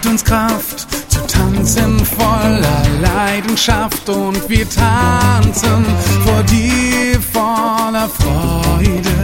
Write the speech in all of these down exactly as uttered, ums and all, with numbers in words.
Herzenskraft zu tanzen voller Leidenschaft, und wir tanzen vor dir voller Freude.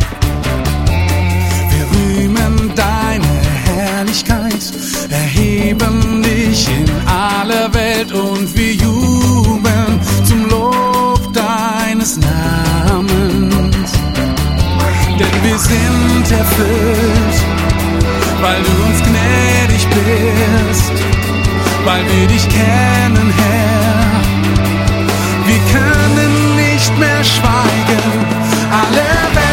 Wir rühmen deine Herrlichkeit, erheben dich in aller Welt, und wir jubeln zum Lob deines Namens. Denn wir sind erfüllt, weil du uns gnädig bist, weil wir dich kennen, Herr. Wir können nicht mehr schweigen, alle Welt